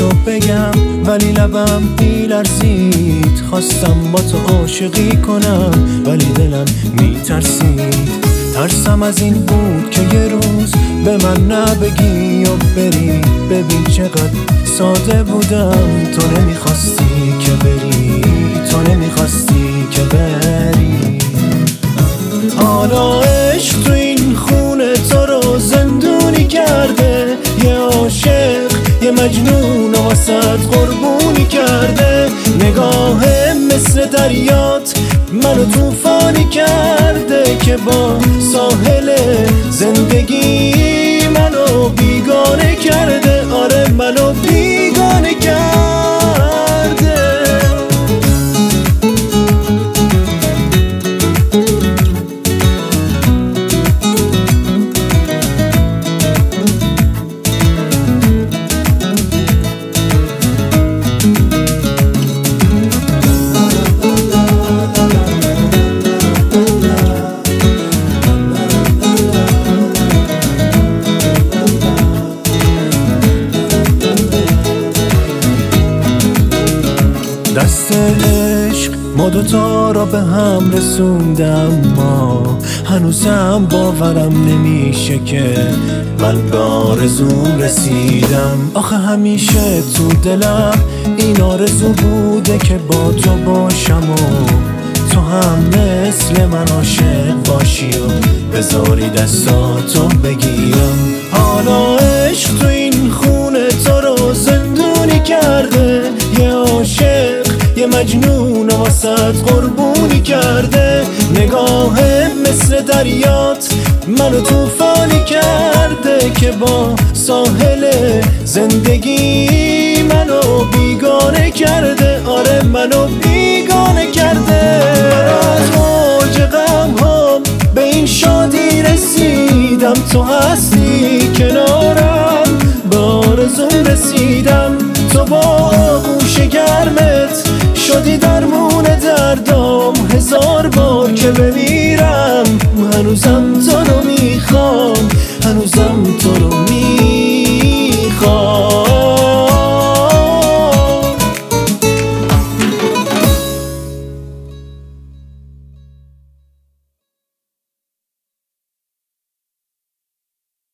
تو بگم ولی لبم میلرزید. خواستم با تو عاشقی کنم ولی دلم میترسید. ترسم از این بود که یه روز به من نبگی و بری. ببین چقدر ساده بودم، تو نمیخواستی که بری، تو نمیخواستی که بری. حالا عشق تو این خونه تو رو زندونی کرده. یه عاشق یه مجنون و واسط قربونی کرده. نگاهه مثل دریات منو طوفانی کرده که با ساحل زندگی منو بیگانه کرده. آره منو بیگانه کرده. دست عشق ما دوتا را به هم رسوندم، ما هنوزم باورم نمیشه که من به آرزوم رسیدم. آخه همیشه تو دلم این آرزو بوده که با تو باشم و تو هم مثل من عاشق باشی و بذاری دستاتو بگیرم. حالا عشق تو این خونه تو رو زندونی کرده. یه عاشق یه مجنون و واسط قربونی کرده. نگاهه مثل دریات منو طوفانی کرده که با ساحل زندگی منو بیگانه کرده. آره منو بیگانه کرده. من از موج غم هم به این شادی رسیدم، تو هستی کنارم به آرزوم رسیدم. تو با آغوش گرمت شدی درمون دردام، هزار بار که بمیرم هنوزم